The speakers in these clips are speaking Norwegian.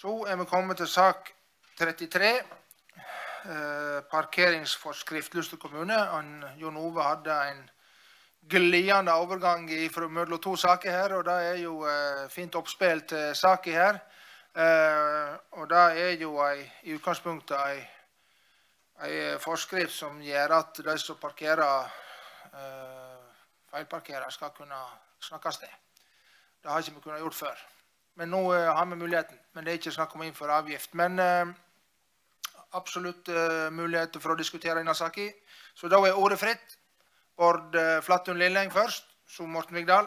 Så vi kommet til sak 33, parkeringsforskrift Luster kommune. Jon Ove hadde en glidende overgang mellom to saker her, og det jo fint oppspill til saker her. Og det jo i utgangspunktet en forskrift som gjør at de som feilparkerer skal kunne snakkes til. Det har ikke vi kunnet gjort før. Men nå har vi muligheten, men det ikke snakk om å innføre avgift. Men absolutt muligheter for å diskutere denne saken. Så da ordet fritt. Bård Flattun Lilleng først, så Morten Vigdal.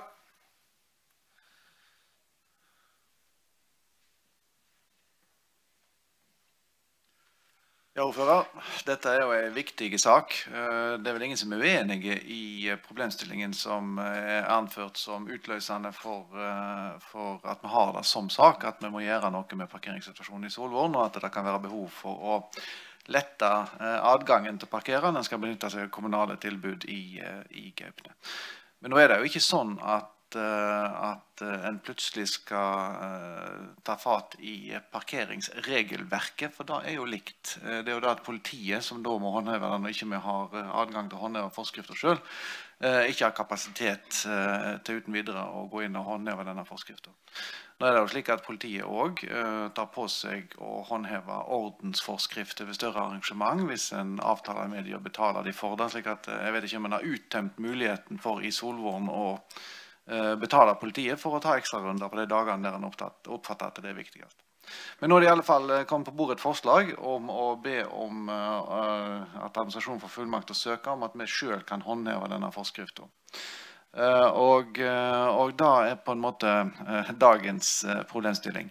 Ja, ordfører. Dette jo en viktig sak. Det vel ingen som uenige i problemstillingen som anført som utløsende for at vi har det som sak, at vi må gjøre noe med parkeringssituasjonen i Solvorn, og at det kan være behov for å lette adgangen til parkererne. Den skal benytte seg av kommunale tilbud i Gaupne. Men nå det jo ikke sånn at en plutselig skal ta fatt i parkeringsregelverket, for det jo likt. Det jo da at politiet, som da må håndheve den, og ikke vi har adgang til å håndheve forskrifter selv, ikke har kapasitet til uten videre å gå inn og håndheve denne forskriften. Nå det jo slik at politiet også tar på seg å håndheve ordensforskrifter ved større arrangement, hvis en avtaler med de og betaler de for det, slik at jeg vet ikke om en har uttømt muligheten for i Solvorn å betale politiet for å ta ekstra runder på de dagene der en oppfatter at det viktigst. Men nå det i alle fall kommet på bordet et forslag om å be om at administrasjonen får fullmakt til å søke om at vi selv kan håndheve denne forskriften. Og da på en måte dagens problemstilling.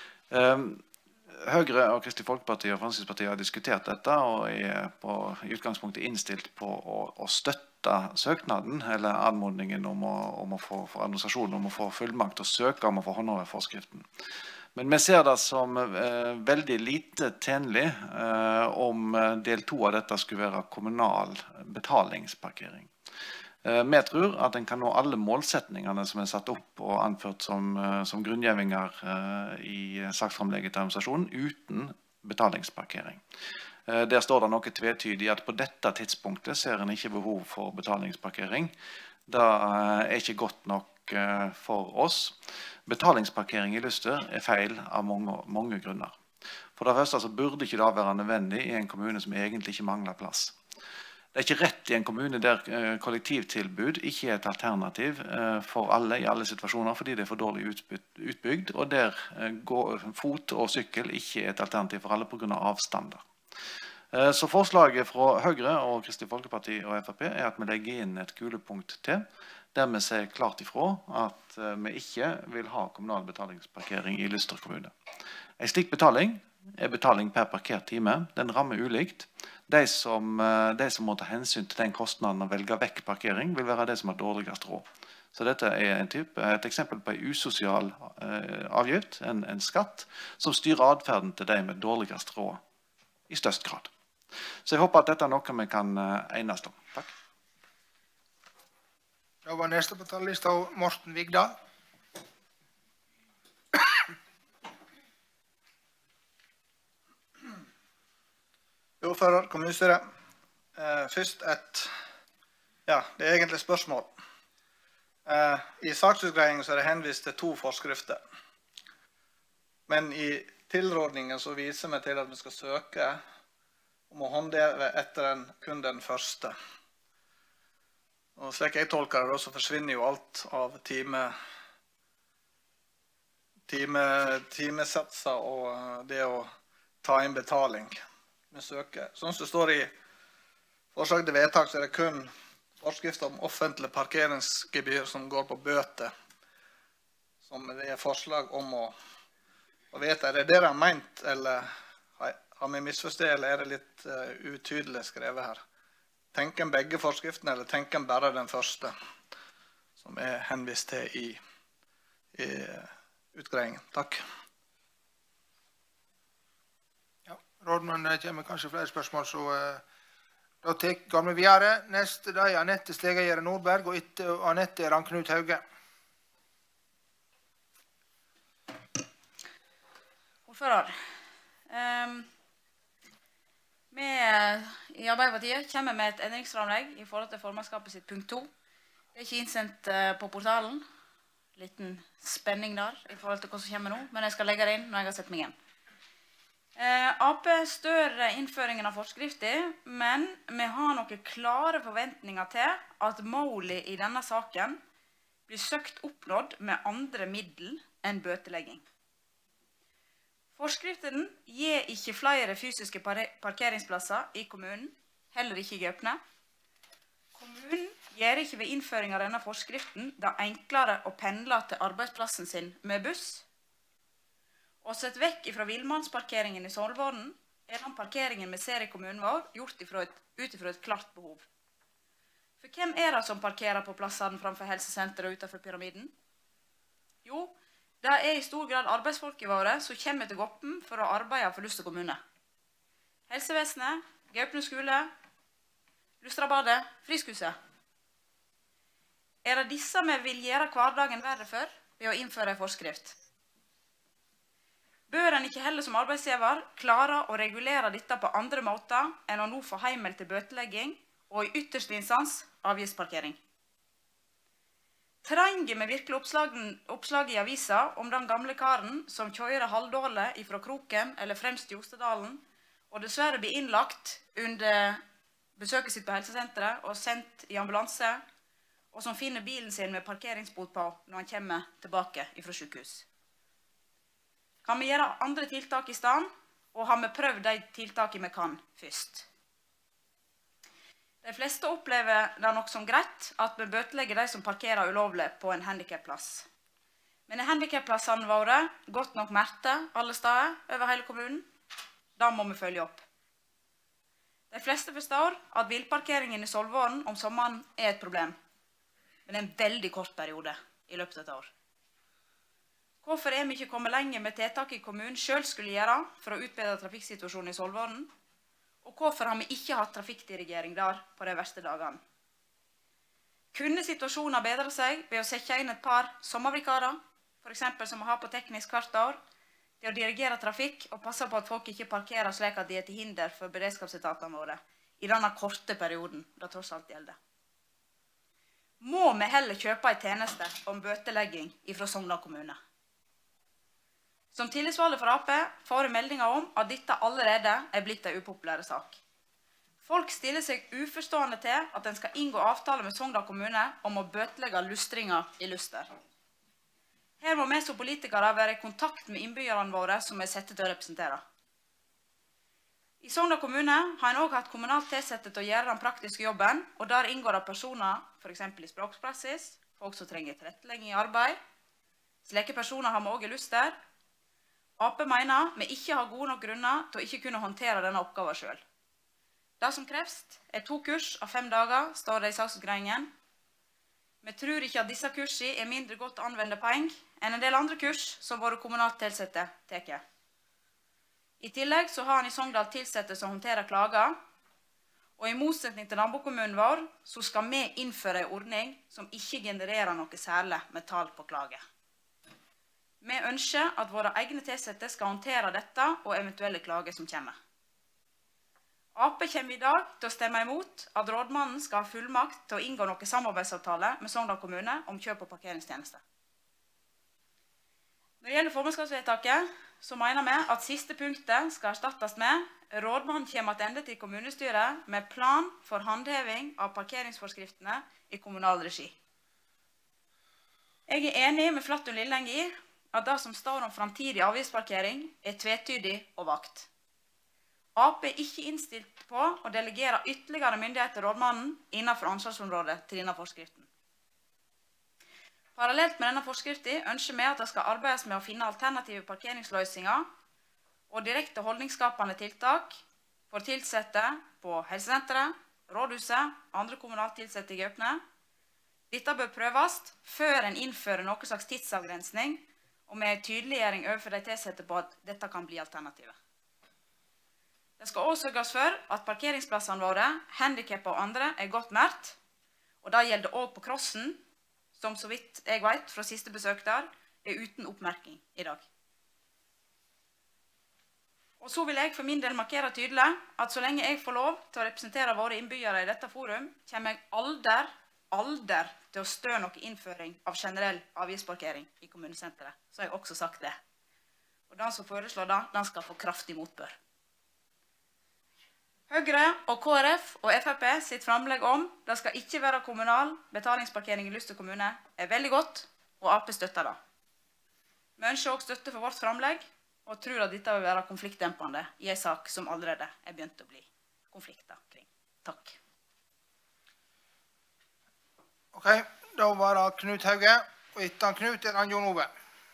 Høyre og Kristelig Folkeparti og Fremskrittspartiet har diskutert dette og i utgangspunktet innstilt på å støtte søknaden, eller anmodningen om å få administrasjonen om å få fullmakt til å søke om å få håndheve forskriften. Men vi ser det som veldig lite tjenlig om del 2 av dette skulle være kommunal betalingsparkering. Vi tror at en kan nå alle målsetningene som satt opp og anført som grunngjevinger i saksframlegget til administrasjonen uten betalingsparkering. Der står det noe tvetydig at på dette tidspunktet ser en ikke behov for betalingsparkering. Det ikke godt nok for oss. Betalingsparkering i Luster feil av mange grunner. For det første så burde ikke det være nødvendig i en kommune som egentlig ikke mangler plass. Det ikke rett i en kommune der kollektivtilbud ikke et alternativ for alle i alle situasjoner, fordi det for dårlig utbygd, og der fot og sykkel ikke et alternativ for alle på grunn av avstander. Så forslaget fra Høyre og Kristelig Folkeparti og FrP at vi legger inn et kulepunkt til, der vi ser klart ifra at vi ikke vil ha kommunal betalingsparkering i Luster kommune. En slik betaling betaling per parkert time. Den rammer ulikt. De som må ta hensyn til den kostnaden og velge vekk parkering, vil være de som har dårligst råd. Så dette et eksempel på en usosial avgift, en skatt, som styrer adferden til de med dårligst råd i størst grad. Så jeg håper at dette noe vi kan enes om. Takk. Da var neste på talerlista Morten Vigdal. Ordfører, kommunestyre. Først det egentlig spørsmål. I saksutgreiingen så det henvist til 2 forskrifter. Men i tilrådningen så viser vi til at vi skal søke om å håndheve etter kun den første. Og slik jeg tolker det, så forsvinner jo alt av timesatser og det å ta inn betaling. Vi søker. Sånn som det står i forslag til vedtak, så det kun forskrift om offentlig parkeringsgebyr som går på bøter, som det forslag om å vite. Det dere har ment, eller har vi misforstått, eller det litt utydelig skrevet her? Tenker en begge forskriftene, eller tenker en bare den første, som henvist til i utgreiingen? Takk. Rådmann, det kommer kanskje flere spørsmål, så da går vi videre. Neste dag Anette Stegagjerde Nordberg, og etter Anette Knut Hauge. Ordfører. Vi i Arbeiderpartiet kommer med et endringsframlegg i forhold til formannskapet sitt punkt 2. Det er ikke innsendt på portalen. Liten spenning der i forhold til hva som kommer nå, men jeg skal legge det inn når jeg har sett meg inn. AP stør innføringen av forskrifter, men vi har noen klare forventninger til at målet i denne saken blir søkt oppnådd med andre middel enn bøtelegging. Forskriften gir ikke flere fysiske parkeringsplasser i kommunen, heller ikke i Gaupne. Kommunen gjør ikke ved innføring av denne forskriften det enklere å pendle til arbeidsplassen sin med buss. Og sett vekk fra villmannsparkeringen i Solvorden den parkeringen vi ser i kommunen vår gjort ut ifra et klart behov. For hvem det som parkerer på plassene framfor helsesenteret og utenfor pyramiden? Jo, det i stor grad arbeidsfolket våre som kommer til Goppen for å arbeide for Luster kommune. Helsevesenet, Gaupne skole, Lustrabadet, Friskhuset. Det disse vi vil gjøre hverdagen verre for ved å innføre en forskrift? Bør en ikke heller som arbeidsgiver klare å regulere dette på andre måter enn å nå få hjemmel til bøtelegging og i ytterste instans avgiftsparkering? Trenger vi virkelig oppslag i avisa om den gamle karen som kjører halvdårlig fra Kroken eller fremst i Ostedalen, og dessverre blir innlagt under besøket sitt på helsesenteret og sendt i ambulanse, og som finner bilen sin med parkeringsbot på når han kommer tilbake fra sykehus? Kan vi gjøre andre tiltak i stedet, og har vi prøvd de tiltakene vi kan først? De fleste opplever det nok som greit at vi bøtelegger de som parkerer ulovlig på en handicapplass. Men handicapplassene våre godt nok merket alle steder over hele kommunen? Da må vi følge opp. De fleste forstår at villparkeringen i Solvorden om sommeren et problem, men en veldig kort periode i løpet av et år. Hvorfor vi ikke kommet lenger med tiltak i kommunen selv skulle gjøre for å utbedre trafikksituasjonen i Solvorden? Og hvorfor har vi ikke hatt trafikkdirigering der på de verste dagene? Kunne situasjonen bedre seg ved å sette inn et par sommervikarer, for eksempel som vi har på teknisk hvert år, til å dirigere trafikk og passe på at folk ikke parkerer slik at de til hinder for beredskapsetatene våre i denne korte perioden det tross alt gjelder? Må vi heller kjøpe en tjeneste om bøtelegging fra Sogndal kommune? Som tillitsvalgt for AP får jeg meldinger om at dette allerede blitt en upopulær sak. Folk stiller seg uforstående til at en skal inngå avtale med Sogndal kommune om å bøtelegge lustringer i Luster. Her må vi som politikere være i kontakt med innbyggerne våre som vi setter til å representere. I Sogndal kommune har en også hatt kommunalt tilsatte til å gjøre den praktiske jobben, og der inngår det personer, for eksempel i språkpraksis, folk som trenger tilrettelegging i arbeid. Slike personer har vi også i Luster. AP mener vi ikke har gode nok grunner til å ikke kunne håndtere denne oppgaven selv. Det som kreves 2 kurs av 5 dager, står det i saksutgreiingen. Vi tror ikke at disse kursene mindre godt anvendte penger enn en del andre kurs som våre kommunalt tilsatte tar. I tillegg så har han i Sogndal tilsatte som håndterer klager, og i motsetning til nabokommunen vår så skal vi innføre en ordning som ikke genererer noe særlig med tall på klage. Vi ønsker at våre egne tilsatte skal håndtere dette og eventuelle klager som kommer. AP kommer i dag til å stemme imot at rådmannen skal ha fullmakt til å inngå noen samarbeidsavtale med Sogndal kommune om kjøp og parkeringstjenester. Når det gjelder formannskapsvedtaket, så mener vi at siste punktet skal erstattes med rådmannen kommer tilbake til kommunestyret med plan for håndheving av parkeringsforskriftene i kommunal regi. Jeg enig med Flattun Lilleng i at det som står om framtidig avgiftsparkering tvetydig og vagt. AP ikke innstilt på å delegere ytterligere myndighet til rådmannen innenfor ansvarsområdet til denne forskriften. Parallelt med denne forskriften ønsker vi at det skal arbeides med å finne alternative parkeringsløsninger og direkte holdningsskapende tiltak for tilsatte på helsesenteret, rådhuset og andre kommunalt tilsatte i Gaupne. Dette bør prøves før en innfører noen slags tidsavgrensning og med en tydeliggjøring overfor de tilsatte på at dette kan bli alternativet. Det skal også sørges for at parkeringsplassene våre, handicap og andre godt merkt, og det gjelder også på Krossen, som så vidt jeg vet fra siste besøk der, uten oppmerking i dag. Og så vil jeg for min del markere tydelig at så lenge jeg får lov til å representere våre innbyggere i dette forum, kommer jeg aldri til å stø noe innføring av generell avgiftsparkering i kommunesenteret. Så har jeg også sagt det. Og den som foreslår det, den skal få kraftig motbør. Høyre og KrF og Frp sitt framlegg om det skal ikke være kommunal betalingsparkering i Luster kommune er veldig godt, og Ap støtter det. Vi ønsker også støtte for vårt framlegg, og tror at dette vil være konfliktdempende i en sak som allerede er begynt å bli konflikter kring. Takk. Ok, da var det Knut Hauge, og etter Knut er Jon Ove.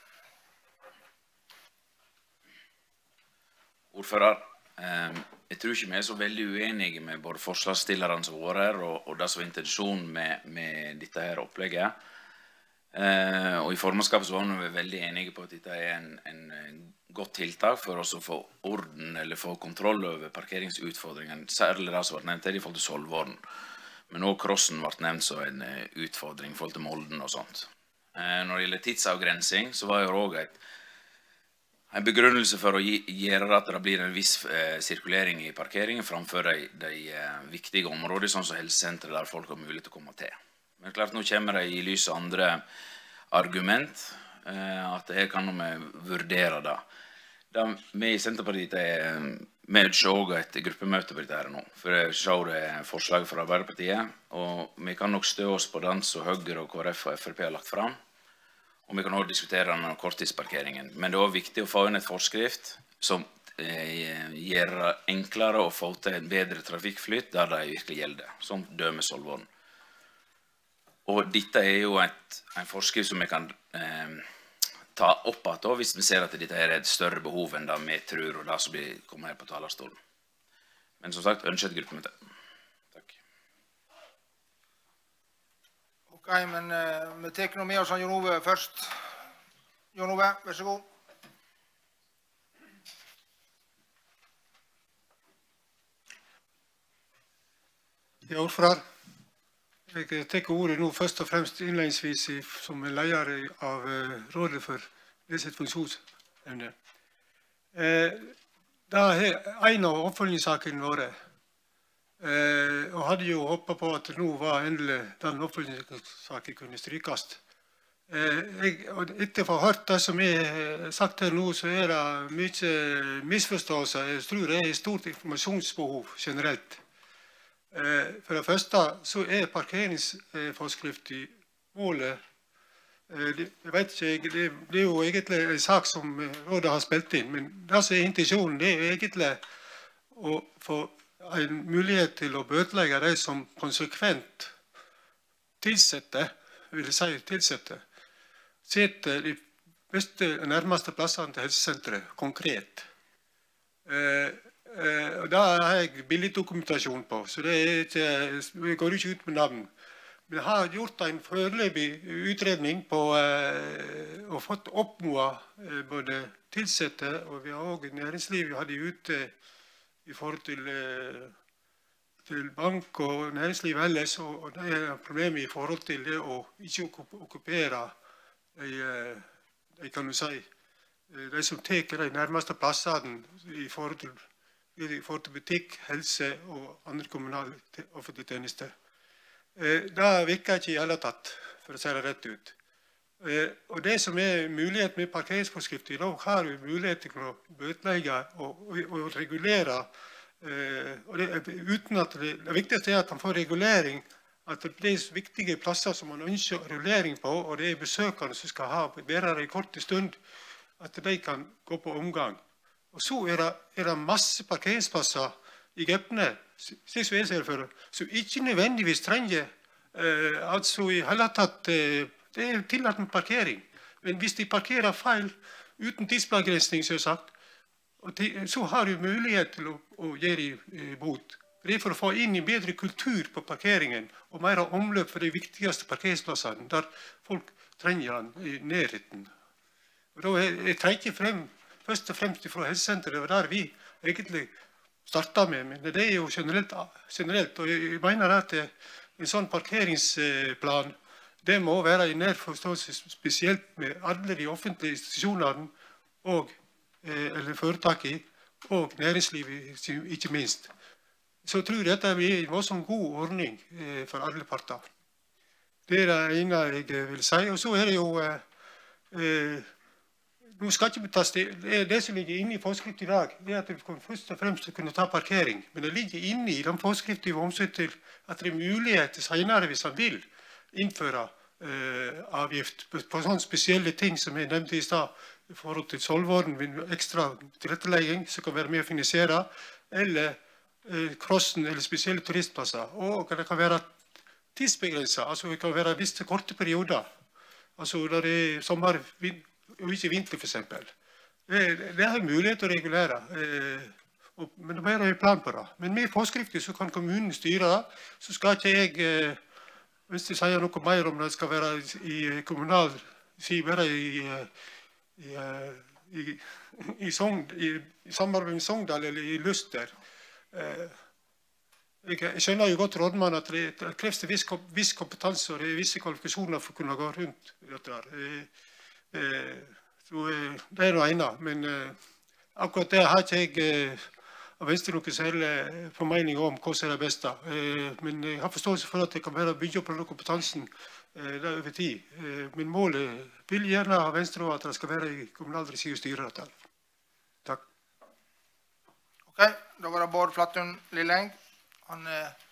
Ordfører, jeg tror ikke vi er så veldig uenige med både forslagsstillerne som var her, og det som var intensjonen med dette her opplegget. Og i formannskapet så var vi veldig enige på at dette er en godt tiltak for oss å få orden eller få kontroll over parkeringsutfordringen, særlig det som ble nevnt her i forhold til Solvåren. Men også Krossen ble nevnt som en utfordring i forhold til Molden og sånt. Når det gjelder tidsavgrensing, så var jo også en begrunnelse for å gjøre at det blir en viss sirkulering i parkeringen framfor de viktige områdene, sånn som helsesenteret der folk har mulighet til å komme til. Men klart, nå kommer det i lys av andre argument, at her kan vi vurdere det. Vi i Senterpartiet vi ønsker også et gruppemøte på dette her nå, for jeg ser det forslaget fra Arbeiderpartiet, og vi kan nok stå oss på den som Høyre og KrF og Frp har lagt fram, og vi kan også diskutere den korttidsparkeringen. Men det er også viktig å få inn et forskrift som gjør det enklere å få til en bedre trafikkflyt der det virkelig gjelder, som dømme Solvåren. Og dette er jo en forskrift som vi kan ta opp igjen hvis vi ser at dette er et større behov enn det vi tror, og det som kommer her på talerstolen. Men som sagt, ønsker et gruppemøte. Takk. Ok, men vi tar nå med oss Jon Ove først. Jon Ove, vær så god. Ja, ordfører. Jeg tar ordet nå først og fremst innledningsvis som leder av Rådet for nedsatt funksjonsevne. Det er en av oppfølgingssakene våre, og hadde jo håpet på at nå var endelig den oppfølgingssaken kunne strykes. Etter å ha hørt det som er sagt her nå, så er det mye misforståelser. Jeg tror det er et stort informasjonsbehov generelt. For det første så er parkeringsforskrift i målet. Jeg vet ikke, det er jo egentlig en sak som rådet har spilt inn, men det som er intensjonen, det er egentlig å få en mulighet til å bøtelegge de som konsekvent tilsetter, setter de nærmeste plassene til helsesenteret konkret. Og det har jeg billeddokumentasjon på, så det går ikke ut med navn. Men jeg har gjort en foreløpig utredning på og fått oppnået både tilsette, og vi har også næringsliv vi hadde ute i forhold til bank og næringsliv ellers, og det er problemet i forhold til det å ikke okkupere de som tar de nærmeste plassene i forhold til butikk, helse og andre kommunale offentlige tjenester. Det virker ikke i hele tatt, for å si det rett ut. Og det som er mulighet med parkeringsforskrift i dag, har vi mulighet til å bøtelegge og regulere. Og uten at det viktigste er at man får regulering, at det er viktige plasser som man ønsker regulering på, og det er besøkende som skal være der i korte stund, at de kan gå på omgang. Og så er det masse parkeringsplasser i Gaupne, slik som jeg ser for det, som ikke nødvendigvis trenger, altså i hele tatt, det er tillatt med parkering. Men hvis de parkerer feil, uten tidsbegrensning, som jeg har sagt, så har du mulighet til å gjøre bot. Det er for å få inn en bedre kultur på parkeringen, og mer omløp for de viktigste parkeringsplassene, der folk trenger den i nærheten. Og da jeg trekker frem først og fremst fra helsesenteret, og der vi egentlig startet med, men det er jo generelt, og jeg mener at en sånn parkeringsplan, det må være i nær forståelse spesielt med alle de offentlige institusjonene eller foretaket, og næringslivet ikke minst. Så tror jeg dette blir en voldsomt god ordning for alle parter. Det det ene jeg vil si. Og så det jo nå skal ikke tas det som ligger inne i forskriften i dag, det at det først og fremst kunne ta parkering. Men det ligger inne i den forskriften i omsett til at det mulighet senere, hvis han vil, innføre avgift på sånne spesielle ting som jeg nevnte i stad, i forhold til Solvorden, ekstra tilrettelegging som kan være med å finansiere, eller crossen eller spesielle turistplasser. Og det kan være tidsbegrenset, altså det kan være visse korte perioder. Altså når det sommer og ikke vinter for eksempel. Det har mulighet å regulere, men det må være en plan på det. Men med forskrifter så kan kommunen styre det, så skal ikke jeg, hvis jeg sier noe mer om det skal være i kommunal, si bare i samarbeid med Sogndal eller i Luster. Jeg skjønner jo godt rådmann at det kreves viss kompetanse og det visse kvalifikasjoner for å kunne gå rundt dette her. Så det noe ene, men akkurat det har ikke jeg av Venstre noe særlig formening om hva som det beste. Men jeg har forståelse for at det kan være å bygge opp denne kompetansen over tid. Men målet vil gjerne ha Venstre at det skal være i kommunal regi og styre dette. Takk. Ok, da var det Bård Flattun Lilleng. Han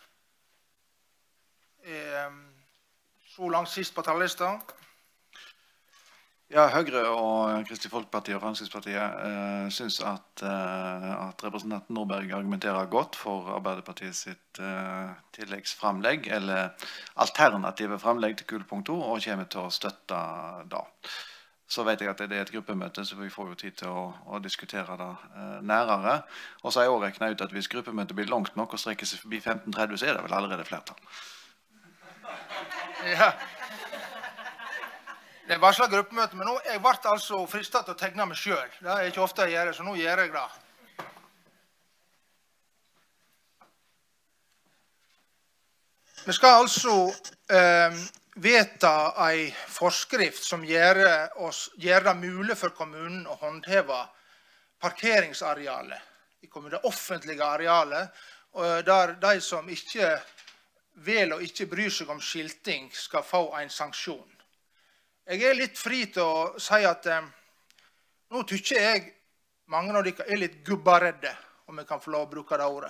så langt sist på tallisten. Ja, Høyre og Kristelig Folkeparti og Fremskrittspartiet synes at representanten Nordberg argumenterer godt for Arbeiderpartiet sitt tilleggsframlegg, eller alternative framlegg til kullpunkt 2, og kommer til å støtte da. Så vet jeg at det et gruppemøte, så vi får jo tid til å diskutere det nærere. Og så har jeg også regnet ut at hvis gruppemøtet blir langt nok og strekker seg forbi 15:30, så det vel allerede flertall. Ja. Det varslet gruppemøte, men nå jeg ble altså fristet til å tegne meg selv. Det ikke ofte jeg gjør, så nå gjør jeg det. Vi skal altså vedta en forskrift som gjør det mulig for kommunen å håndheve parkeringsarealet, det offentlige arealet, der de som ikke vil og ikke bryr seg om skilting skal få en sanksjon. Jeg litt fri til å si at nå tykker jeg mange av dere litt gubbaredde, om jeg kan få lov å bruke det ordet.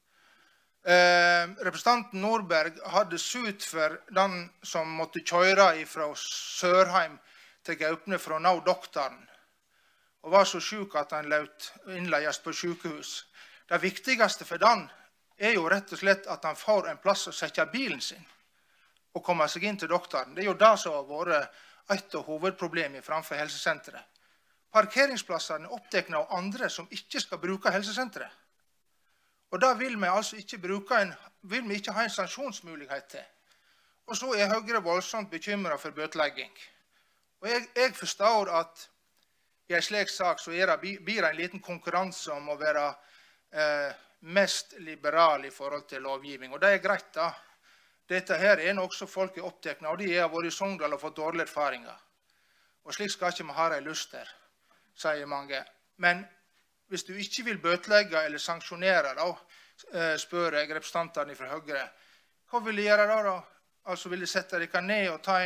Representanten Nordberg hadde sut for den som måtte kjøre fra Sørheim til Gaupne for å nå doktoren, og var så syk at han løt innleies på sykehus. Det viktigste for den jo rett og slett at han får en plass å sette bilen sin og komme seg inn til doktoren. Det jo det som har vært et av hovedproblemene framfor helsesenteret. Parkeringsplassene opptekne av andre som ikke skal bruke helsesenteret. Og da vil vi altså ikke ha en sanksjonsmulighet til. Og så Høyre voldsomt bekymret for bøtelegging. Og jeg forstår at i en slik sak så blir det en liten konkurranse om å være mest liberal i forhold til lovgivning. Og det greit da. Dette her noe som folk opptekne av. De har vært i Sogndal og fått dårlige erfaringer. Og slik skal ikke vi ha det lyst til, sier mange. Men hvis du ikke vil bøtelegge eller sanksjonere, da, spør jeg representantene fra Høyre, hva vil de gjøre da? Altså vil de sette dere ned og ta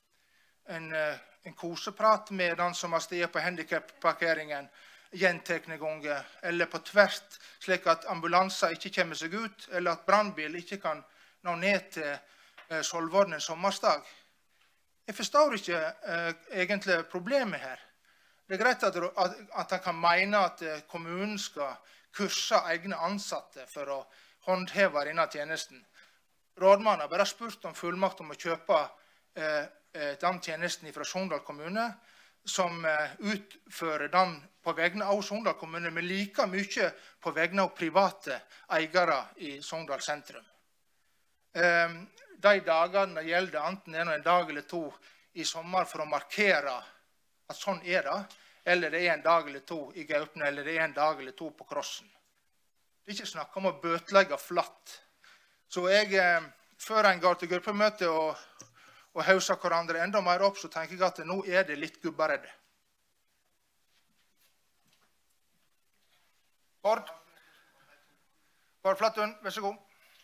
en koseprat med den som har steget på handicapparkeringen gjentekne ganger, eller på tvert, slik at ambulanser ikke kommer seg ut, eller at brannbil ikke kan nå ned til Solvorden en sommersdag. Jeg forstår ikke egentlig problemet her. Det greit at han kan mene at kommunen skal kurse egne ansatte for å håndheve denne tjenesten. Rådmannen har bare spurt om fullmakt om å kjøpe den tjenesten fra Sogndal kommune, som utfører den på vegne av Sogndal kommune, men like mye på vegne av private eiere i Sogndal sentrum. De dagene gjelder enten en dag eller to i sommer for å markere at sånn det, eller det en dag eller to i Gaupne, eller det en dag eller to på Krossen. Det ikke snakk om å bøtelegge flatt. Så før en går til gruppemøte og hauser hverandre enda mer opp, så tenker jeg at nå det litt gubberedde. Bård Flattun, vær så god.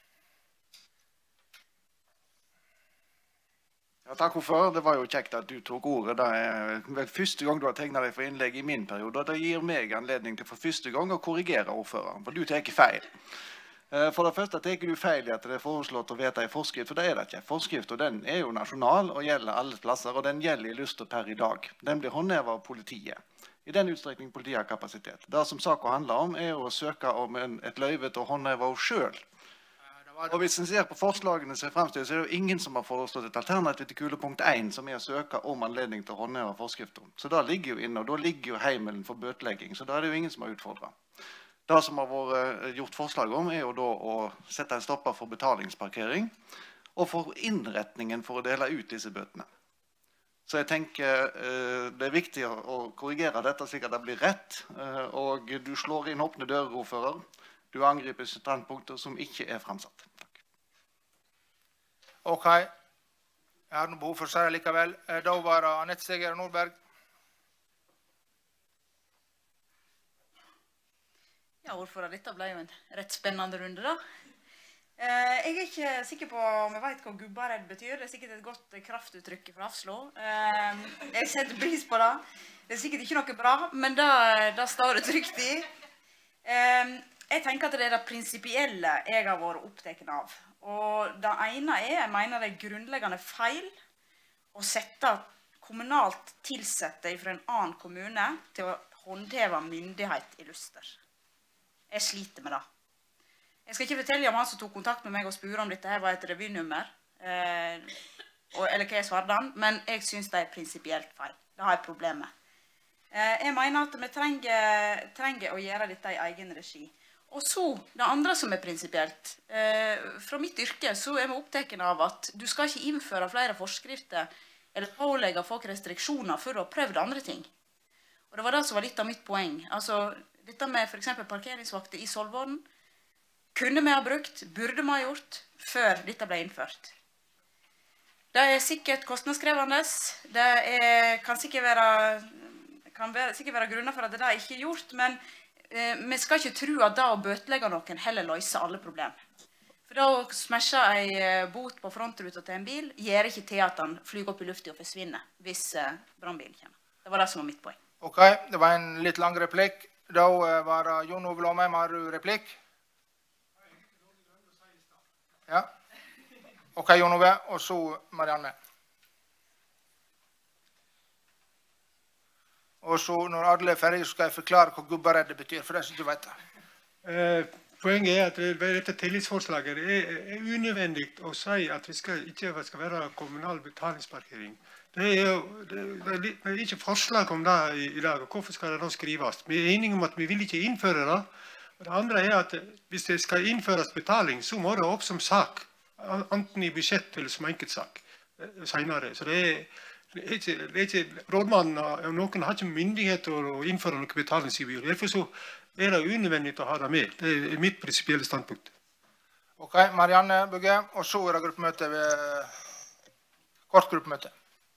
Ja, takk for. Det var jo kjekt at du tok ordet. Det vel første gang du har tegnet deg for innlegg i min periode, og det gir meg anledning til for første gang å korrigere ordføreren, for du tar ikke feil. For det første tar du feil i at det foreslått å vedta en forskrift, for det det ikke. Forskrift, og den jo nasjonal og gjelder alle plasser, og den gjelder i Luster per i dag. Den blir håndhevet av politiet. I den utstrekning politiet har kapasitet. Det som saken handler om å søke om et løyve til å håndheve selv. Og hvis en ser på forslagene som fremstilt, så det jo ingen som har foreslått et alternativ til kulepunkt 1, som å søke om anledning til å håndheve forskriften. Så da ligger jo inne, og da ligger jo heimelen for bøtelegging, så da det jo ingen som har utfordret. Det som har vært gjort forslag om jo da å sette en stopper for betalingsparkering, og for innretningen for å dele ut disse bøtene. Så jeg tenker det viktig å korrigere dette slik at det blir rett, og du slår inn åpne dører, ordfører. Du angriper standpunkter som ikke fremsatt. Takk. Ok. Jeg har noe behov for å si det likevel. Da var Anette Steger Nordberg. Ja, ordfører, dette ble jo en rett spennende runde da. Jeg ikke sikker på om jeg vet hva gubbaredd betyr. Det sikkert et godt kraftuttrykk fra Hafslo. Jeg setter pris på det. Det sikkert ikke noe bra, men det står det trygt i. Jeg tenker at det det prinsipielle jeg har vært opptatt av. Og det ene jeg mener det grunnleggende feil å sette kommunalt tilsette fra en annen kommune til å håndheve myndighet i Luster. Jeg sliter med det. Jeg skal ikke fortelle om han som tok kontakt med meg og spurte om dette her var et revynummer, eller hva jeg svarte han, men jeg synes det prinsipielt feil. Det har jeg problem med. Jeg mener at vi trenger å gjøre dette i egen regi. Og så, det andre som prinsipielt, fra mitt yrke så vi opptatt av at du skal ikke innføre flere forskrifter eller pålegge folk restriksjoner før du har prøvd andre ting. Og det var det som var litt av mitt poeng. Altså, dette med for eksempel parkeringsvakter i Solvården kunne vi ha brukt, burde vi ha gjort, før dette ble innført. Det sikkert kostnadskrevende, det kan sikkert være grunner for at det ikke gjort, men vi skal ikke tro at det å bøtelegge noen heller løser alle problemer. For da å smashe en bot på frontruta til en bil gjør ikke til at han flyger opp i luften og forsvinner hvis brannbilen kommer. Det var det som var mitt poeng. Ok, det var en litt lang replikk. Da var det Jon Ove Låmheim, har du replikk? Ja. Ok, Jon Ove, og så Marianne. Og så når alle ferdige skal jeg forklare hva gubbaredde betyr, for det som du vet det. Poenget at dette tillitsforslaget unødvendig å si at vi ikke skal være kommunal betalingsparkering. Det ikke forslag om det i dag, og hvorfor skal det da skrives? Vi enige om at vi vil ikke innføre det. Og det andre at hvis det skal innføres betaling, så må det opp som sak, enten i budsjett eller som enkeltsak senere. Så det ikke rådmannen og noen har ikke myndighet til å innføre noe betalingsgebyr. Derfor så det unødvendig å ha det med. Det mitt prinsipielle standpunkt. Ok, Marianne Bugge, og så det gruppemøte kort gruppemøte.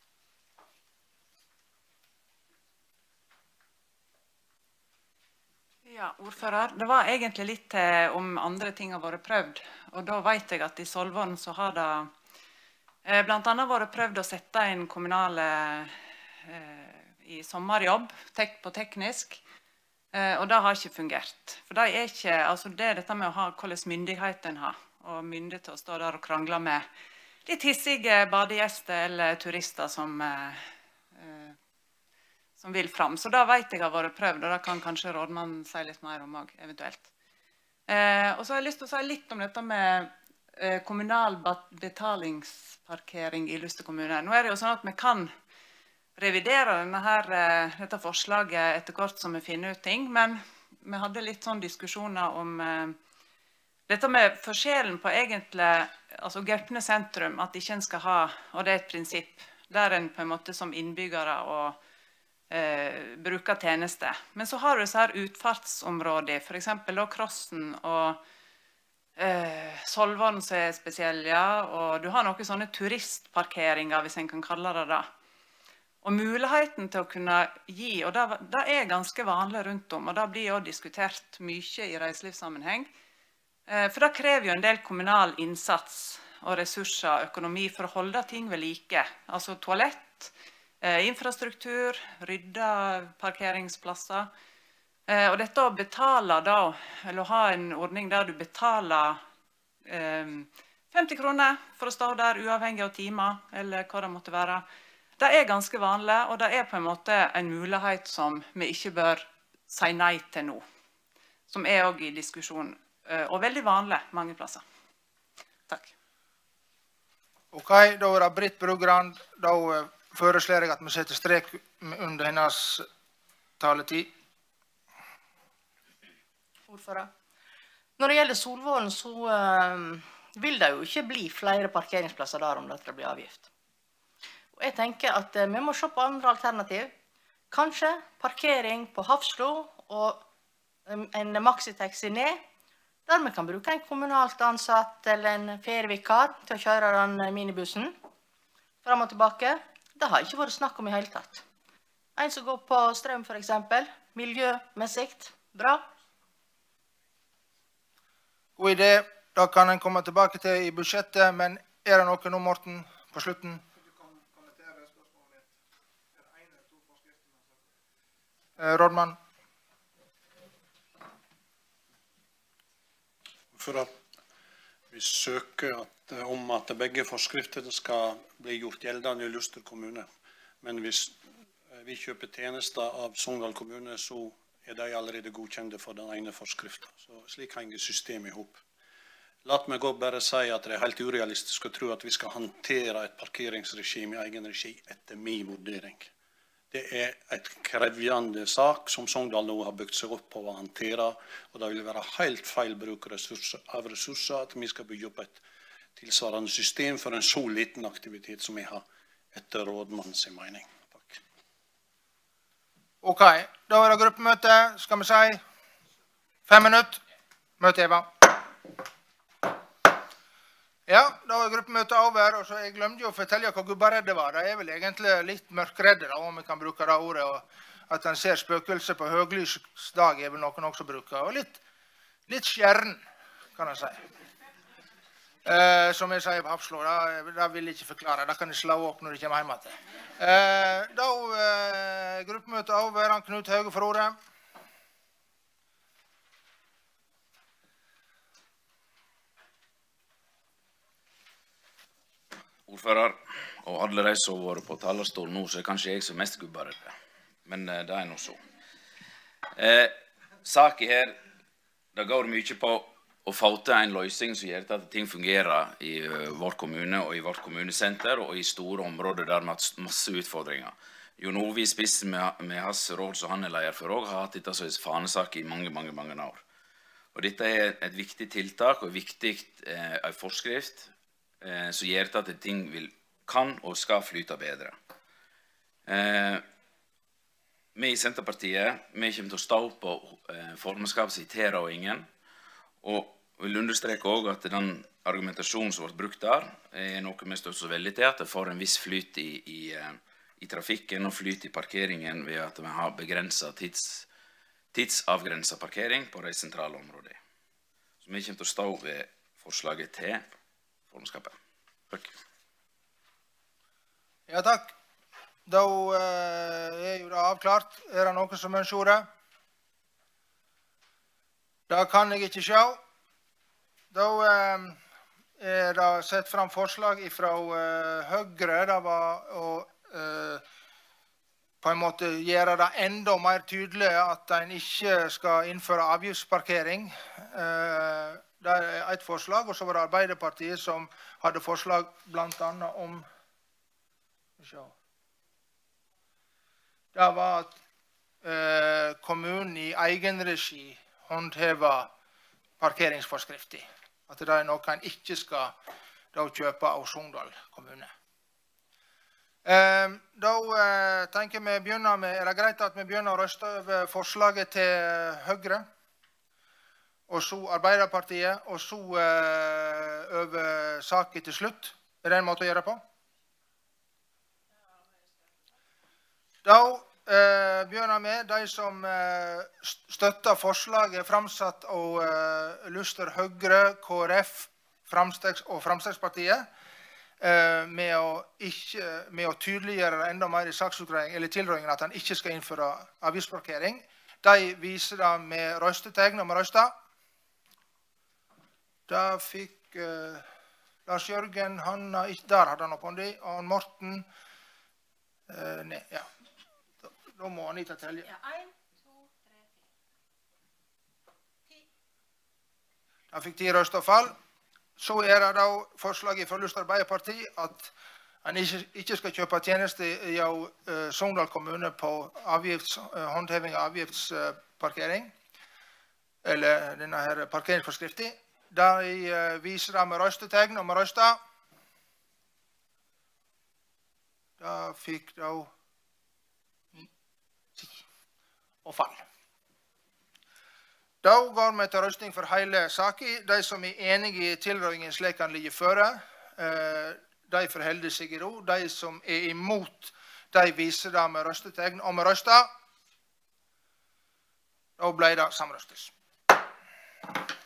Ja, ordfører. Det var egentlig litt om andre ting har vært prøvd. Og da vet jeg at i Solvården så har det blant annet vært prøvd å sette en kommunal i sommerjobb på teknisk, og det har ikke fungert. For det ikke, altså det dette med å ha hvordan myndigheten har, og myndighet til å stå der og krangle med litt hissige badegjester eller turister som vil fram. Så det vet jeg har vært prøvd, og det kan kanskje rådmannen si litt mer om også, eventuelt. Og så har jeg lyst til å si litt om dette med kommunal betalingsparkering i Luster kommune. Nå det jo sånn at vi kan revidere dette forslaget etter hvert som vi finner ut ting, men vi hadde litt sånn diskusjoner om dette med forskjellen på egentlig, altså Gaupne sentrum, at ikke en skal ha, og det et prinsipp, der en på en måte som innbyggere og bruker tjenester. Men så har du disse her utfartsområder, for eksempel da Krossen og Solvården som spesiell, ja, og du har noen sånne turistparkeringer, hvis en kan kalle det da. Og muligheten til å kunne gi, og det ganske vanlig rundt om, og det blir jo diskutert mye i reiselivssammenheng, for det krever jo en del kommunal innsats og ressurser, økonomi, for å holde ting ved like. Altså toalett, infrastruktur, rydde parkeringsplasser. Og dette å betale da, eller ha en ordning der du betaler 50 kroner for å stå der uavhengig av timer, eller hva det måtte være, det ganske vanlig, og det på en måte en mulighet som vi ikke bør si nei til nå. Som også i diskusjon, og veldig vanlig mange plasser. Takk. Ok, da det Britt Brugrand. Da foreslår jeg at vi setter strek under hennes taletid. Ordfører. Når det gjelder Solvollen, så vil det jo ikke bli flere parkeringsplasser der om dette blir avgift. Og jeg tenker at vi må se på andre alternativ. Kanskje parkering på Hafslo og en maxitaxi ned, der vi kan bruke en kommunalt ansatt eller en ferievikar til å kjøre den minibussen fram og tilbake. Det har ikke vært snakk om i hele tatt. En som går på strøm for eksempel, miljømessig, bra. God idé. Da kan en komme tilbake til i budsjettet, men det noe nå, Morten, på slutten? Rådmann. For at vi søker om at begge forskriftene skal bli gjort gjeldende i Luster kommune. Men hvis vi kjøper tjenester av Sogndal kommune, så de allerede godkjente for den ene forskriften. Så slik henger systemet ihop. La meg godt bare si at det helt urealistisk å tro at vi skal håndtere et parkeringsregime i egen regi etter min vurdering. Det et krevjende sak som Sogndal nå har bygd seg opp på å håndtere, og det vil være helt feil bruk av ressurser at vi skal bygge opp et tilsvarende system for en så liten aktivitet som vi har etter rådmannens mening. Takk. Ok, da det gruppemøte, skal vi si 5 minutter. Møte Eva. Ja, da gruppemøtet over, og så jeg glemte jo å fortelle hva gubbaredde var. Det vel egentlig litt mørkredde, da, om vi kan bruke det ordet, og at en ser spøkelser på høglysdag vel noen også bruker, og litt skjern, kan jeg si. Som jeg sier på Hafslo, det vil jeg ikke forklare, det kan jeg slå opp når jeg kommer hjemme til. Da gruppemøtet over, Knut Hauge for ordet. Ordfører, og alle de som har vært på talerstol nå, så kanskje jeg som mest gubbaredd. Men det nå så. Saken her, det går mye på å få til en løsning som gjør at ting fungerer i vår kommune og i vårt kommunesenter og i store områder der vi har masse utfordringer. Jon Ove i spissen med hans råd som han leder for også, har hatt dette som en fanesak i mange år. Og dette et viktig tiltak og viktig forskrift som gjør at ting kan og skal flyte bedre. Vi i Senterpartiet, vi kommer til å stå på formannskapets tilrådingen, og vil understreke også at den argumentasjonen som ble brukt der, noe vi støtter så veldig til, at det får en viss flyt i trafikken og flyt i parkeringen ved at vi har begrenset tidsavgrenset parkering på de sentrale områdene. Så vi kommer til å stå ved forslaget til formannskapet. Takk. Ja, takk. Da jo det avklart. Det noe som ønsker ordet? Det kan jeg ikke se. Da det sett fram forslag fra Høyre. Det var å på en måte gjøre det enda mer tydelig at en ikke skal innføre avgiftsparkering. Det et forslag, og så var det Arbeiderpartiet som hadde forslag blant annet om det var at kommunen i egen regi håndhever parkeringsforskriften. At det noe en ikke skal kjøpe av Sogndal kommune. Da tenker vi begynner med, det greit at vi begynner å røste over forslaget til Høyre, og så Arbeiderpartiet, og så over saken til slutt. Det en måte å gjøre på? Da begynner vi de som støtter forslaget framsatt av Luster Høyre, KrF og Fremskrittspartiet, med å tydeliggjøre det enda mer i saksutredningen, eller tilrådingen at han ikke skal innføre avgiftsparkering. De viser det med røystetegn og med røyster. Da fikk Lars Jørgen, der hadde han opp hånda, og Morten, nei, ja. Da må Anita telje. Ja, 1, 2, 3, 4. 10. Da fikk 10 røster fall. Så det da forslaget fra Luster Arbeiderparti at han ikke skal kjøpe tjenester i Sogndal kommune på håndheving av avgiftsparkering, eller denne her parkeringsforskriften. De viser det med røystetegn og med røster. Da fikk de 10 og fall. Da går vi til røsting for hele saken. De som er enige i tilrådingen slik han ligger føre, de forholder seg i ro. De som er imot, de viser det med røstetegn og med røster. Da ble det samrøstes.